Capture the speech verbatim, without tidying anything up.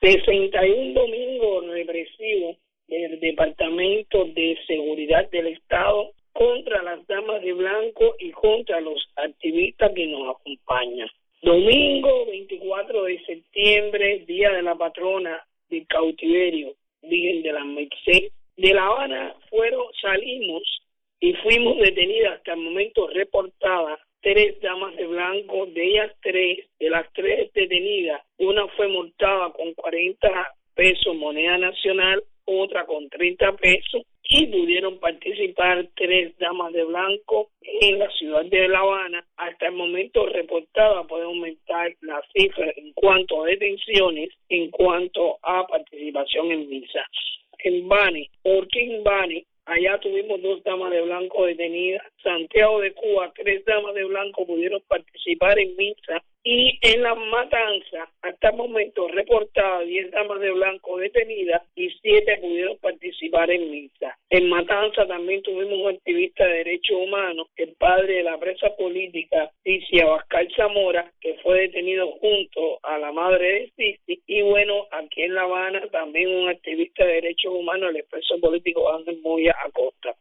sesenta y un domingos represivos del Departamento de Seguridad del Estado contra las damas de blanco y contra los activistas que nos acompañan. Domingo veinticuatro de septiembre, día de la patrona del cautiverio, Virgen de la Merced. De La Habana fueron, salimos y fuimos detenidas hasta el momento reportadas tres damas de blanco. De ellas tres, de las tres detenidas, una fue multada con cuarenta pesos moneda nacional, otra con treinta pesos, y pudieron participar tres damas de blanco en la ciudad de La Habana. Hasta el momento reportada puede aumentar la cifra en cuanto a detenciones, en cuanto a participación en misa. En Bani, Orquín Bani, allá tuvimos dos damas de blanco detenidas. Santiago de Cuba, tres damas de blanco pudieron participar en misa. Y en La Matanza, hasta el momento reportada, diez damas de blanco detenidas y siete pudieron participar en misa. En Matanza también tuvimos un activista de derechos humanos, el padre de la presa política, Cici Abascal Zamora, que fue detenido junto a la madre de Cici. Y bueno, aquí en La Habana también un activista de derechos humanos, el expreso político Ángel Moya Acosta.